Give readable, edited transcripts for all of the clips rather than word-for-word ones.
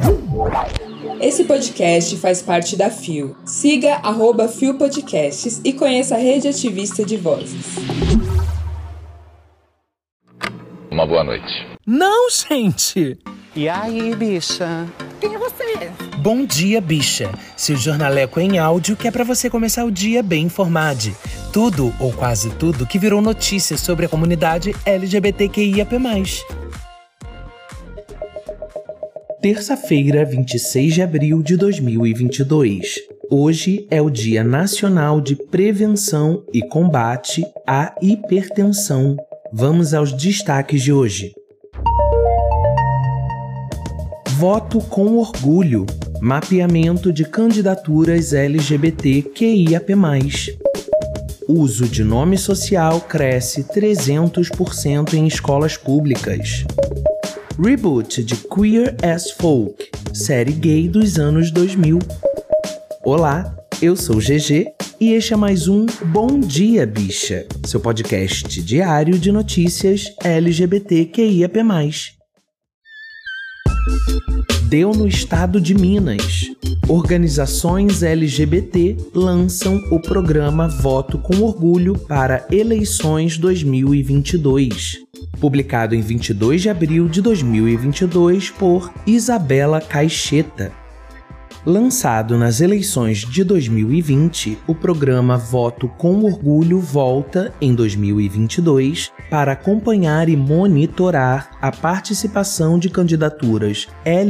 Esse podcast faz parte da FIO. Siga @FIO Podcasts e conheça a rede ativista de vozes. Uma boa noite. Não, gente! E aí, bicha? Quem é você? Bom dia, bicha. Seu jornaleco em áudio que é pra você começar o dia bem informado. Tudo, ou quase tudo, que virou notícia sobre a comunidade LGBTQIAP+. Terça-feira, 26 de abril de 2022. Hoje é o Dia Nacional de Prevenção e Combate à Hipertensão. Vamos aos destaques de hoje. Voto com orgulho. Mapeamento de candidaturas LGBTQIAP+. Uso de nome social cresce 300% em escolas públicas. Reboot de Queer as Folk, série gay dos anos 2000. Olá, eu sou GG e este é mais um Bom Dia, Bicha, seu podcast diário de notícias LGBTQIAP+. Deu no estado de Minas. Organizações LGBT lançam o programa Voto com Orgulho para eleições 2022. Publicado em 22 de abril de 2022 por Isabela Caixeta. Lançado nas eleições de 2020, o programa Voto com Orgulho volta, em 2022, para acompanhar e monitorar a participação de candidaturas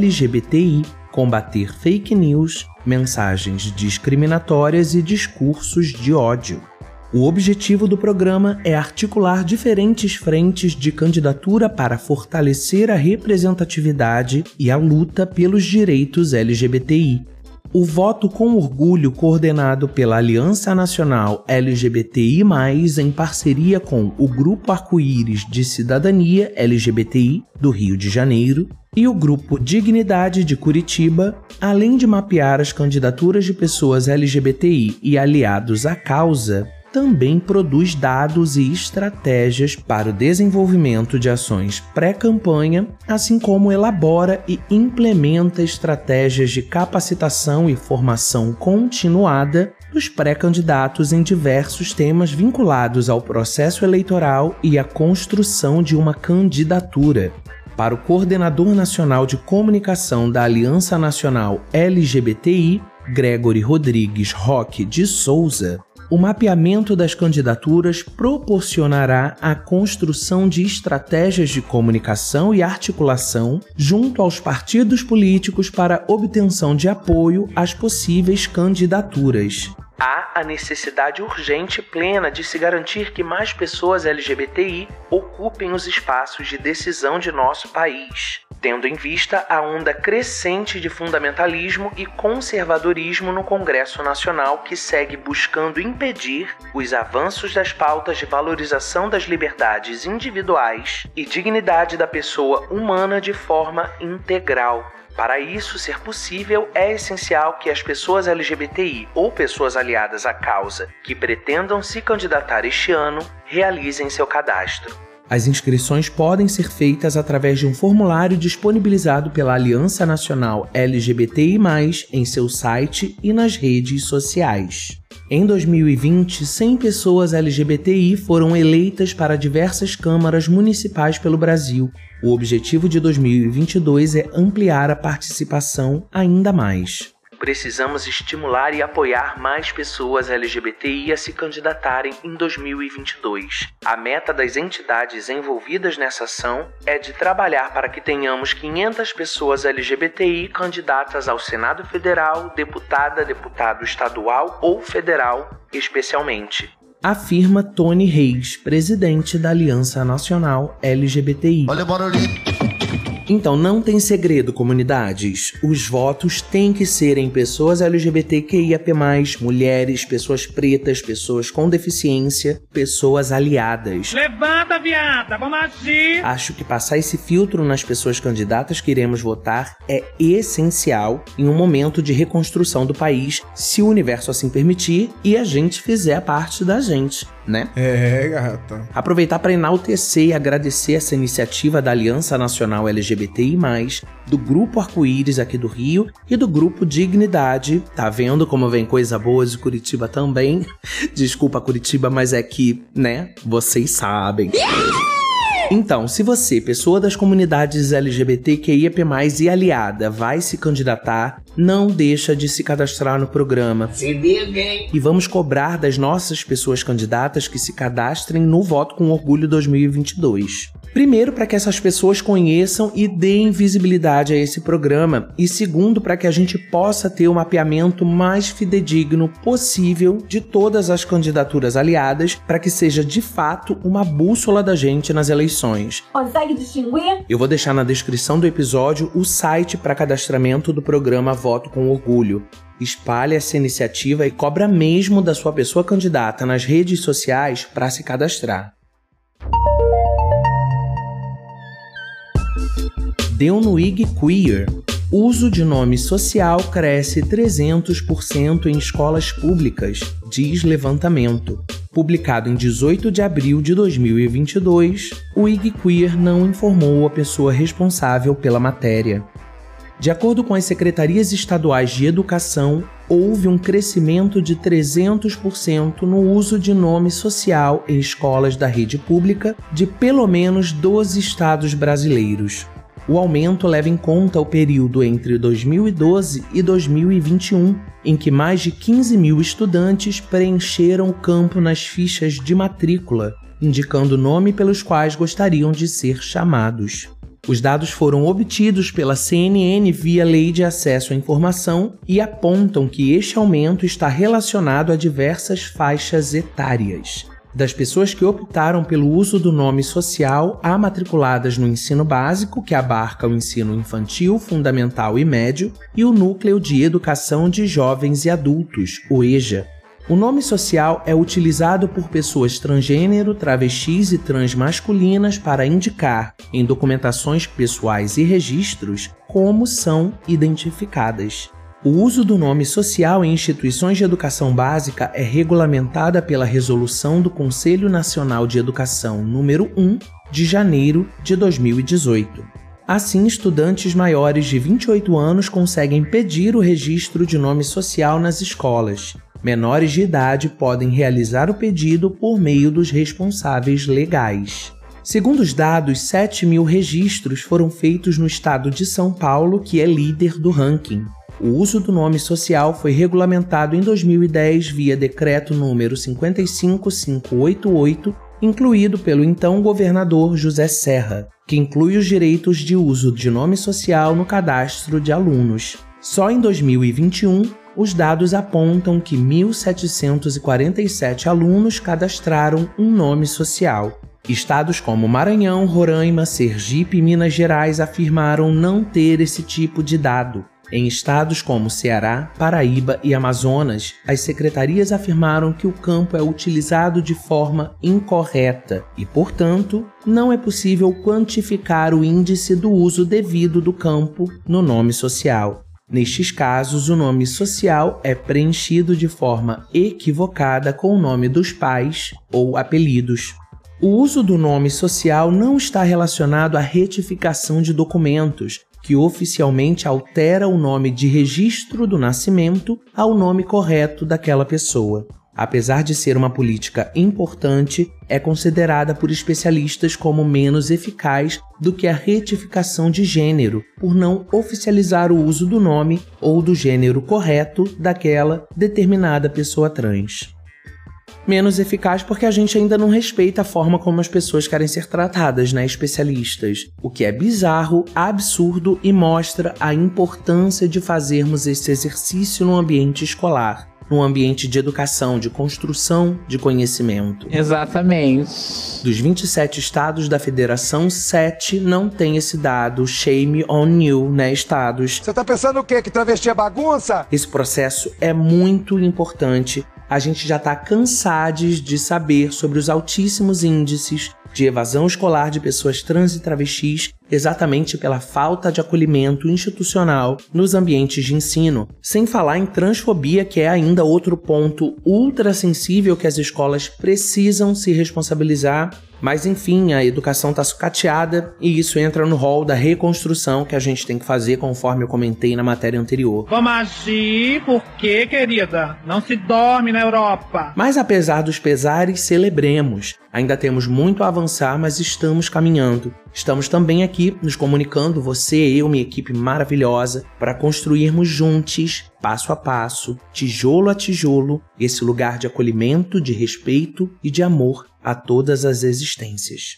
LGBTI, combater fake news, mensagens discriminatórias e discursos de ódio. O objetivo do programa é articular diferentes frentes de candidatura para fortalecer a representatividade e a luta pelos direitos LGBTI. O Voto com Orgulho, coordenado pela Aliança Nacional LGBTI+, em parceria com o Grupo Arco-Íris de Cidadania LGBTI do Rio de Janeiro e o Grupo Dignidade de Curitiba, além de mapear as candidaturas de pessoas LGBTI e aliados à causa, também produz dados e estratégias para o desenvolvimento de ações pré-campanha, assim como elabora e implementa estratégias de capacitação e formação continuada dos pré-candidatos em diversos temas vinculados ao processo eleitoral e à construção de uma candidatura. Para o coordenador nacional de comunicação da Aliança Nacional LGBTI, Gregory Rodrigues Roque de Souza, o mapeamento das candidaturas proporcionará a construção de estratégias de comunicação e articulação junto aos partidos políticos para obtenção de apoio às possíveis candidaturas. Há a necessidade urgente e plena de se garantir que mais pessoas LGBTI ocupem os espaços de decisão de nosso país, tendo em vista a onda crescente de fundamentalismo e conservadorismo no Congresso Nacional que segue buscando impedir os avanços das pautas de valorização das liberdades individuais e dignidade da pessoa humana de forma integral. Para isso ser possível, é essencial que as pessoas LGBTI ou pessoas aliadas à causa que pretendam se candidatar este ano realizem seu cadastro. As inscrições podem ser feitas através de um formulário disponibilizado pela Aliança Nacional LGBTI+, em seu site e nas redes sociais. Em 2020, 100 pessoas LGBTI foram eleitas para diversas câmaras municipais pelo Brasil. O objetivo de 2022 é ampliar a participação ainda mais. Precisamos estimular e apoiar mais pessoas LGBTI a se candidatarem em 2022. A meta das entidades envolvidas nessa ação é de trabalhar para que tenhamos 500 pessoas LGBTI candidatas ao Senado Federal, deputado estadual ou federal, especialmente. Afirma Tony Reis, presidente da Aliança Nacional LGBTI. Olha, Barulho. Então, não tem segredo, comunidades. Os votos têm que ser em pessoas LGBTQIAP+, mulheres, pessoas pretas, pessoas com deficiência, pessoas aliadas. Levanta, viada, vamos agir! Acho que passar esse filtro nas pessoas candidatas que iremos votar é essencial em um momento de reconstrução do país, se o universo assim permitir e a gente fizer a parte da gente. né? É, gata. Aproveitar para enaltecer e agradecer essa iniciativa da Aliança Nacional LGBTI+, do Grupo Arco-Íris aqui do Rio e do Grupo Dignidade. Tá vendo como vem coisa boa de Curitiba também? Desculpa, Curitiba, mas é que, né, vocês sabem. Então, se você, pessoa das comunidades LGBTQIAP+, e aliada, vai se candidatar, não deixa de se cadastrar no programa. Se liga, hein? E vamos cobrar das nossas pessoas candidatas que se cadastrem no Voto com Orgulho 2022. Primeiro, para que essas pessoas conheçam e deem visibilidade a esse programa. E segundo, para que a gente possa ter o mapeamento mais fidedigno possível de todas as candidaturas aliadas, para que seja de fato uma bússola da gente nas eleições. Consegue distinguir? Eu vou deixar na descrição do episódio o site para cadastramento do programa Voto com Orgulho. Espalhe essa iniciativa e cobra mesmo da sua pessoa candidata nas redes sociais para se cadastrar. Deu no IG Queer. Uso de nome social cresce 300% em escolas públicas, diz levantamento. Publicado em 18 de abril de 2022, o IG Queer não informou a pessoa responsável pela matéria. De acordo com as secretarias estaduais de educação, houve um crescimento de 300% no uso de nome social em escolas da rede pública de pelo menos 12 estados brasileiros. O aumento leva em conta o período entre 2012 e 2021, em que mais de 15 mil estudantes preencheram o campo nas fichas de matrícula, indicando o nome pelos quais gostariam de ser chamados. Os dados foram obtidos pela CNN via Lei de Acesso à Informação e apontam que este aumento está relacionado a diversas faixas etárias. Das pessoas que optaram pelo uso do nome social, há matriculadas no ensino básico, que abarca o ensino infantil, fundamental e médio, e o Núcleo de Educação de Jovens e Adultos, o EJA. O nome social é utilizado por pessoas transgênero, travestis e transmasculinas para indicar, em documentações pessoais e registros, como são identificadas. O uso do nome social em instituições de educação básica é regulamentada pela Resolução do Conselho Nacional de Educação número 1, de janeiro de 2018. Assim, estudantes maiores de 28 anos conseguem pedir o registro de nome social nas escolas. Menores de idade podem realizar o pedido por meio dos responsáveis legais. Segundo os dados, 7 mil registros foram feitos no estado de São Paulo, que é líder do ranking. O uso do nome social foi regulamentado em 2010 via Decreto número 55588, incluído pelo então governador José Serra, que inclui os direitos de uso de nome social no cadastro de alunos. Só em 2021, os dados apontam que 1.747 alunos cadastraram um nome social. Estados como Maranhão, Roraima, Sergipe e Minas Gerais afirmaram não ter esse tipo de dado. Em estados como Ceará, Paraíba e Amazonas, as secretarias afirmaram que o campo é utilizado de forma incorreta e, portanto, não é possível quantificar o índice do uso devido do campo no nome social. Nestes casos, o nome social é preenchido de forma equivocada com o nome dos pais ou apelidos. O uso do nome social não está relacionado à retificação de documentos, que oficialmente altera o nome de registro do nascimento ao nome correto daquela pessoa. Apesar de ser uma política importante, é considerada por especialistas como menos eficaz do que a retificação de gênero, por não oficializar o uso do nome ou do gênero correto daquela determinada pessoa trans. Menos eficaz porque a gente ainda não respeita a forma como as pessoas querem ser tratadas, né, especialistas? O que é bizarro, absurdo e mostra a importância de fazermos esse exercício no ambiente escolar, no ambiente de educação, de construção de conhecimento. Exatamente. Dos 27 estados da federação, 7 não tem esse dado. Shame on you, né, estados? Você tá pensando o quê? Que travesti é bagunça? Esse processo é muito importante. a gente já tá cansado de saber sobre os altíssimos índices de evasão escolar de pessoas trans e travestis, exatamente pela falta de acolhimento institucional nos ambientes de ensino. Sem falar em transfobia, que é ainda outro ponto ultra sensível que as escolas precisam se responsabilizar. Mas enfim, a educação está sucateada e isso entra no rol da reconstrução que a gente tem que fazer, conforme eu comentei na matéria anterior. Vamos agir, por quê, querida? Não se dorme na Europa. Mas apesar dos pesares, celebremos. Ainda temos muito a avançar, mas estamos caminhando. Estamos também aqui nos comunicando, você, eu, minha equipe maravilhosa, para construirmos juntos, passo a passo, tijolo a tijolo, esse lugar de acolhimento, de respeito e de amor a todas as existências.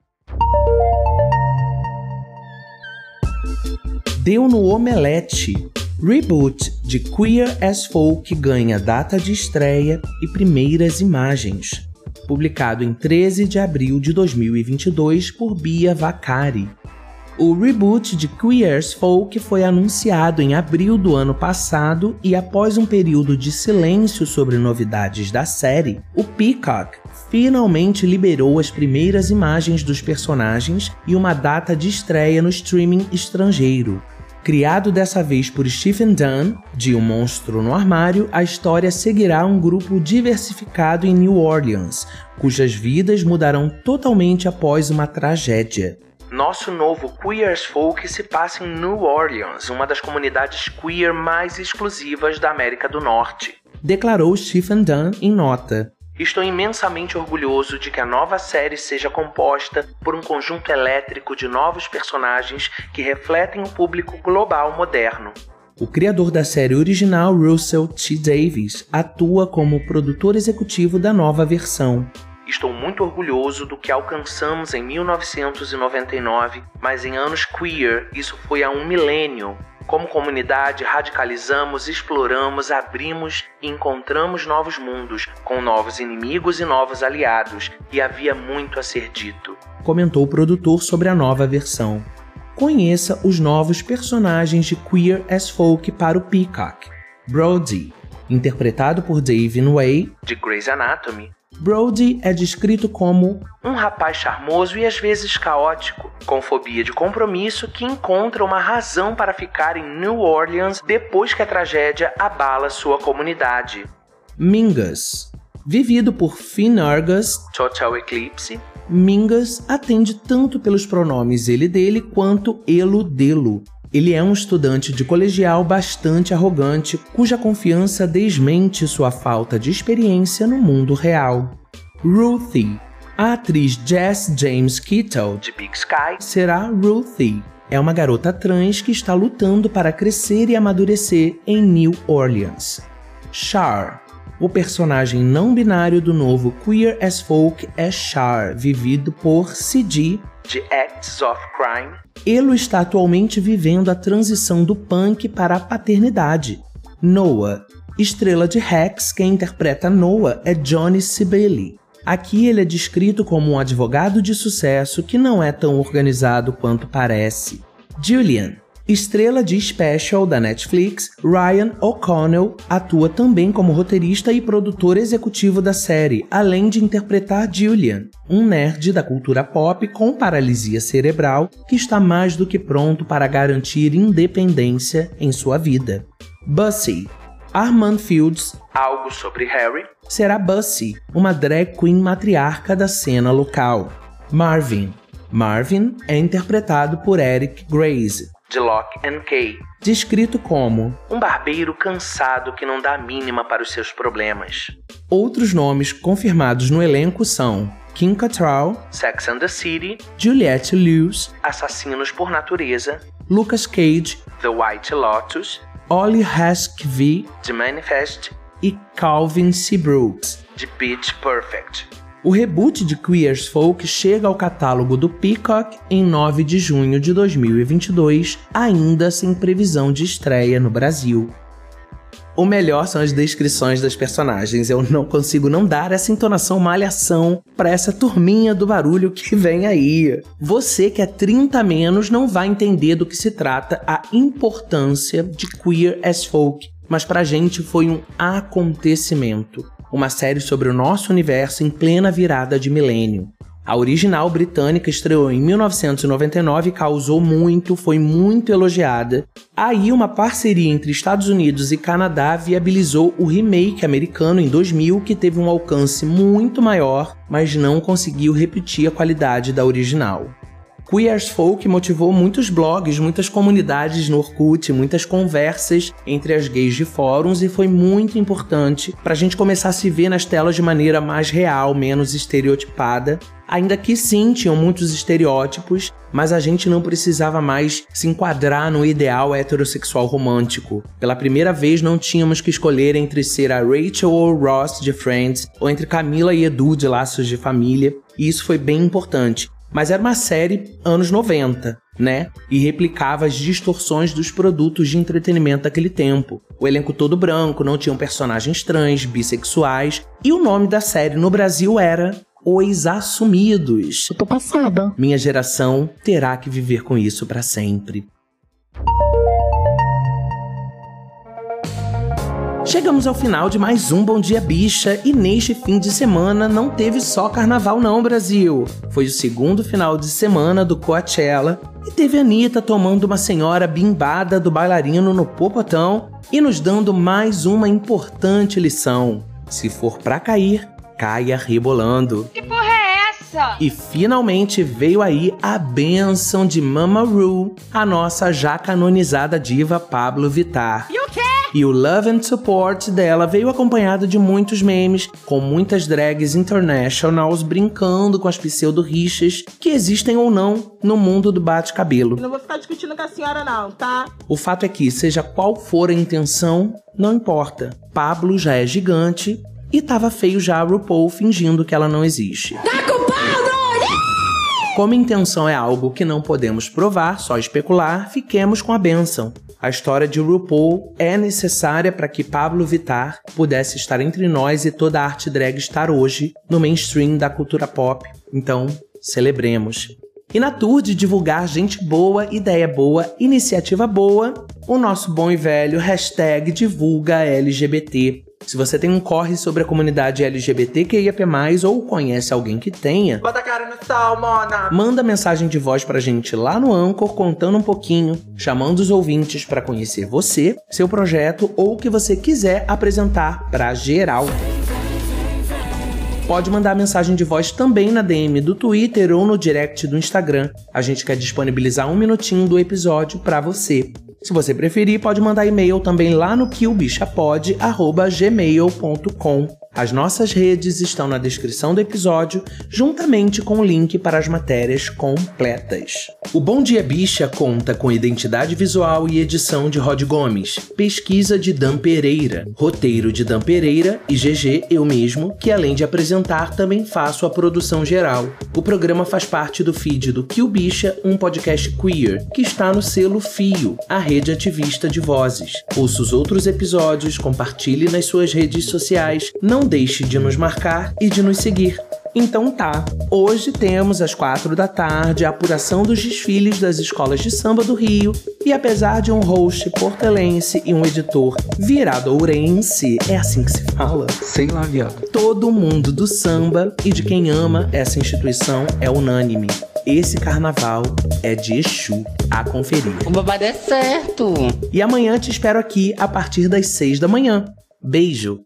Deu no omelete. Reboot de Queer as Folk ganha data de estreia e primeiras imagens. Publicado em 13 de abril de 2022 por Bia Vacari. O reboot de Queer as Folk foi anunciado em abril do ano passado e após um período de silêncio sobre novidades da série, o Peacock finalmente liberou as primeiras imagens dos personagens e uma data de estreia no streaming estrangeiro. Criado dessa vez por Stephen Dunn, de Um Monstro no Armário, a história seguirá um grupo diversificado em New Orleans, cujas vidas mudarão totalmente após uma tragédia. Nosso novo Queer as Folk se passa em New Orleans, uma das comunidades queer mais exclusivas da América do Norte, declarou Stephen Dunn em nota. Estou imensamente orgulhoso de que a nova série seja composta por um conjunto elétrico de novos personagens que refletem o público global moderno. O criador da série original, Russell T. Davies, atua como produtor executivo da nova versão. Estou muito orgulhoso do que alcançamos em 1999, mas em anos queer isso foi há um milênio. Como comunidade, radicalizamos, exploramos, abrimos e encontramos novos mundos, com novos inimigos e novos aliados, e havia muito a ser dito, comentou o produtor sobre a nova versão. Conheça os novos personagens de Queer as Folk para o Peacock. Brody, interpretado por David Way, de Grey's Anatomy. Brody é descrito como um rapaz charmoso e às vezes caótico, com fobia de compromisso que encontra uma razão para ficar em New Orleans depois que a tragédia abala sua comunidade. Mingus, vivido por Finn Argus, Total Eclipse, Mingus atende tanto pelos pronomes ele-dele quanto elo-delo. Ele é um estudante de colegial bastante arrogante, cuja confiança desmente sua falta de experiência no mundo real. Ruthie. A atriz Jess James Kittle, de Big Sky, será Ruthie. É uma garota trans que está lutando para crescer e amadurecer em New Orleans. Char. O personagem não binário do novo Queer as Folk é Char, vivido por C.G., de Acts of Crime. Elo está atualmente vivendo a transição do punk para a paternidade. Noah. Estrela de Hacks, quem interpreta Noah é Johnny Sibeli. Aqui ele é descrito como um advogado de sucesso que não é tão organizado quanto parece. Julian. Estrela de Special da Netflix, Ryan O'Connell atua também como roteirista e produtor executivo da série, além de interpretar Julian, um nerd da cultura pop com paralisia cerebral que está mais do que pronto para garantir independência em sua vida. Bussy. Armand Fields, algo sobre Harry, será Bussy, uma drag queen matriarca da cena local. Marvin. Marvin é interpretado por Eric Grace, de Lock and Key, descrito como um barbeiro cansado que não dá a mínima para os seus problemas. Outros nomes confirmados no elenco são Kim Cattrall, Sex and the City, Juliette Lewis, Assassinos por Natureza, Lucas Cage, The White Lotus, Ollie Haskvi, de Manifest, e Calvin C. Brooks, de Pitch Perfect. O reboot de Queer as Folk chega ao catálogo do Peacock em 9 de junho de 2022, ainda sem previsão de estreia no Brasil. O melhor são as descrições das personagens. Eu não consigo não dar essa entonação malhação pra essa turminha do barulho que vem aí. Você que é 30 a menos não vai entender do que se trata a importância de Queer as Folk, mas pra gente foi um acontecimento. uma série sobre o nosso universo em plena virada de milênio. A original britânica estreou em 1999 e causou muito, foi muito elogiada. Aí uma parceria entre Estados Unidos e Canadá viabilizou o remake americano em 2000, que teve um alcance muito maior, mas não conseguiu repetir a qualidade da original. Queer as Folk motivou muitos blogs, muitas comunidades no Orkut, muitas conversas entre as gays de fóruns e foi muito importante pra gente começar a se ver nas telas de maneira mais real, menos estereotipada. Ainda que sim, tinham muitos estereótipos, mas a gente não precisava mais se enquadrar no ideal heterossexual romântico. Pela primeira vez não tínhamos que escolher entre ser a Rachel ou Ross de Friends, ou entre Camila e Edu de Laços de Família, e isso foi bem importante. Mas era uma série anos 90, né? E replicava as distorções dos produtos de entretenimento daquele tempo. O elenco todo branco, não tinham personagens trans, bissexuais, e o nome da série no Brasil era Os Assumidos. Eu tô passada. Minha geração terá que viver com isso pra sempre. Chegamos ao final de mais um Bom Dia Bicha e neste fim de semana não teve só carnaval não, Brasil. Foi o segundo final de semana do Coachella e teve a Anitta tomando uma senhora bimbada do bailarino no popotão e nos dando mais uma importante lição. Se for pra cair, caia rebolando. Que porra é essa? E finalmente veio aí a bênção de Mama Ru, a nossa já canonizada diva Pabllo Vittar. E o quê? E o Love and Support dela veio acompanhado de muitos memes, com muitas drags internationals brincando com as pseudo-rixas que existem ou não no mundo do bate-cabelo. Não vou ficar discutindo com a senhora não, tá? O fato é que, seja qual for a intenção, não importa. Pabllo já é gigante e tava feio já a RuPaul fingindo que ela não existe. Tá com Pabllo! Como a intenção é algo que não podemos provar, só especular, fiquemos com a bênção. A história de RuPaul é necessária para que Pabllo Vittar pudesse estar entre nós e toda a arte drag estar hoje no mainstream da cultura pop. Então, celebremos. E na tour de divulgar gente boa, ideia boa, iniciativa boa, o nosso bom e velho #DivulgaLGBT. Se você tem um corre sobre a comunidade LGBTQIAP+, ou conhece alguém que tenha, Bota a cara no sol, mona! manda mensagem de voz pra gente lá no Anchor contando um pouquinho, chamando os ouvintes pra conhecer você, seu projeto ou o que você quiser apresentar pra geral. Pode mandar mensagem de voz também na DM do Twitter ou no direct do Instagram. A gente quer disponibilizar 1 minutinho do episódio pra você. Se você preferir, pode mandar e-mail também lá no queobichapod@gmail.com. As nossas redes estão na descrição do episódio, juntamente com o link para as matérias completas. O Bom Dia Bicha conta com identidade visual e edição de Rod Gomes, pesquisa de Dan Pereira, roteiro de Dan Pereira e GG, eu mesmo, que além de apresentar, também faço a produção geral. O programa faz parte do feed do Kill Bicha, um podcast queer, que está no selo Fio, a rede ativista de vozes. Ouça os outros episódios, compartilhe nas suas redes sociais, não deixe de nos marcar e de nos seguir. Então tá, hoje temos às 4 da tarde a apuração dos desfiles das escolas de samba do Rio e apesar de um host portelense e um editor viradourense, é assim que se fala? Sei lá, viado. Todo mundo do samba e de quem ama essa instituição é unânime. Esse carnaval é de Exu, a conferir. O babado é certo. E amanhã te espero aqui a partir das 6 da manhã. Beijo!